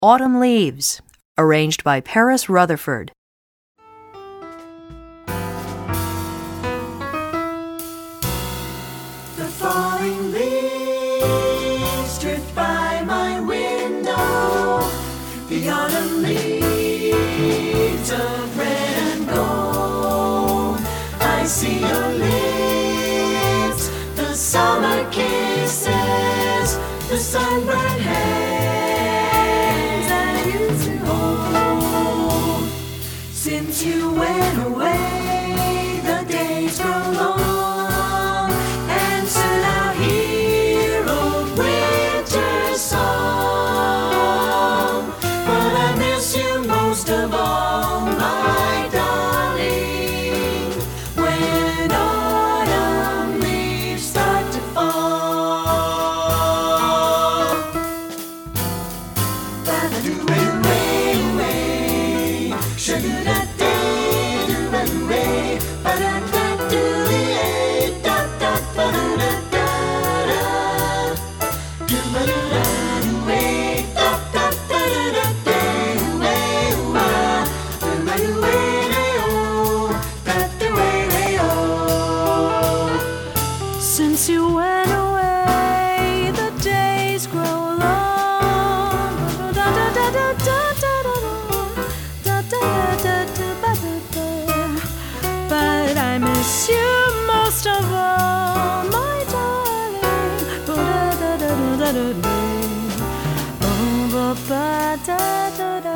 Autumn Leaves, arranged by Paris Rutherford. The falling leaves drift by my window, the autumn leaves of red and gold. I see your lips, the summer kisses, the sunburned hands I used to hold. Since you went away, the days grow long, and soon I'll hear old winter's song. But I miss you most of all, my darling, when autumn leaves start to fall. Ba-da-doo-way-way, shoo-doo-da-day-doo-way, ba-da-da-doo-yay, da-da-ba-doo-da-da-da, doo-ba-doo-da-doo-way, da-da-ba-doo-da-day-way-wa, doo-ba-doo-way-day-oh, da-doo-way-day-oh. Since you went away, the days grow long. But I miss you most of all, my darling. Oh, ba-da-da-da-da-da-da.